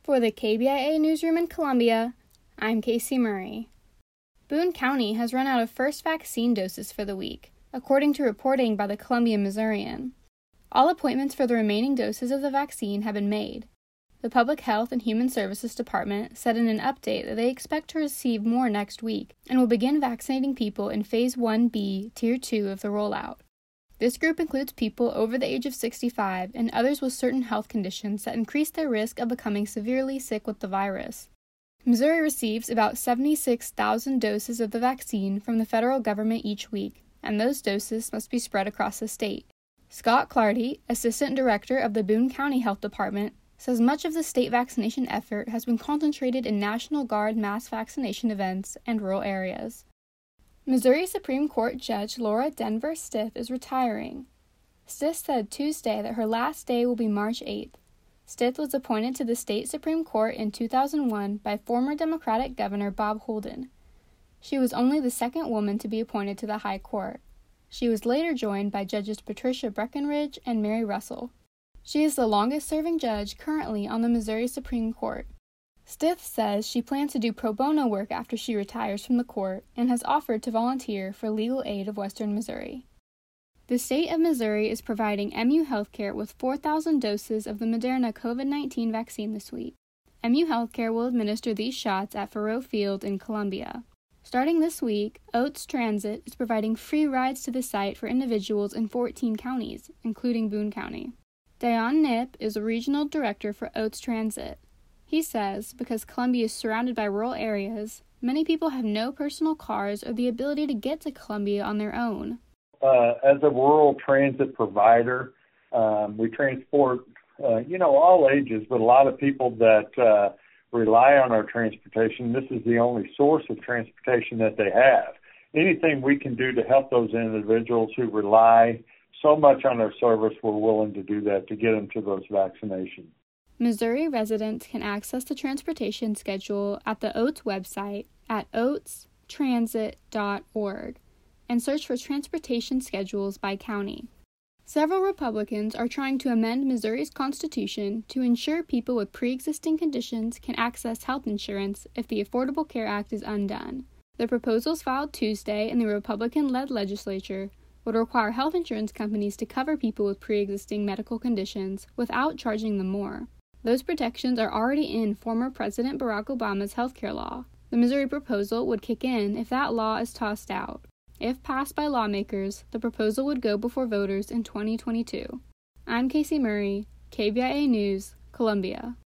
For the KBIA Newsroom in Columbia, I'm Casey Murray. Boone County has run out of first vaccine doses for the week, according to reporting by the Columbia Missourian. All appointments for the remaining doses of the vaccine have been made. The Public Health and Human Services Department said in an update that they expect to receive more next week and will begin vaccinating people in Phase 1B, Tier 2 of the rollout. This group includes people over the age of 65 and others with certain health conditions that increase their risk of becoming severely sick with the virus. Missouri receives about 76,000 doses of the vaccine from the federal government each week, and those doses must be spread across the state. Scott Clardy, Assistant Director of the Boone County Health Department, says much of the state vaccination effort has been concentrated in National Guard mass vaccination events and rural areas. Missouri Supreme Court Judge Laura Denver Stith is retiring. Stith said Tuesday that her last day will be March 8th. Stith was appointed to the state Supreme Court in 2001 by former Democratic Governor Bob Holden. She was only the second woman to be appointed to the High Court. She was later joined by Judges Patricia Breckenridge and Mary Russell. She is the longest-serving judge currently on the Missouri Supreme Court. Stith says she plans to do pro bono work after she retires from the court and has offered to volunteer for Legal Aid of Western Missouri. The state of Missouri is providing MU Healthcare with 4,000 doses of the Moderna COVID-19 vaccine this week. MU Healthcare will administer these shots at Faurot Field in Columbia. Starting this week, Oates Transit is providing free rides to the site for individuals in 14 counties, including Boone County. Dion Knipp is a regional director for Oates Transit. He says, because Columbia is surrounded by rural areas, many people have no personal cars or the ability to get to Columbia on their own. As a rural transit provider, we transport, all ages, but a lot of people that rely on our transportation. This is the only source of transportation that they have. Anything we can do to help those individuals who rely so much on our service, we're willing to do that to get them to those vaccinations. Missouri residents can access the transportation schedule at the Oates website at oatestransit.org and search for transportation schedules by county. Several Republicans are trying to amend Missouri's constitution to ensure people with pre-existing conditions can access health insurance if the Affordable Care Act is undone. The proposals filed Tuesday in the Republican-led legislature would require health insurance companies to cover people with pre-existing medical conditions without charging them more. Those protections are already in former President Barack Obama's healthcare law. The Missouri proposal would kick in if that law is tossed out. If passed by lawmakers, the proposal would go before voters in 2022. I'm Casey Murray, KBIA News, Columbia.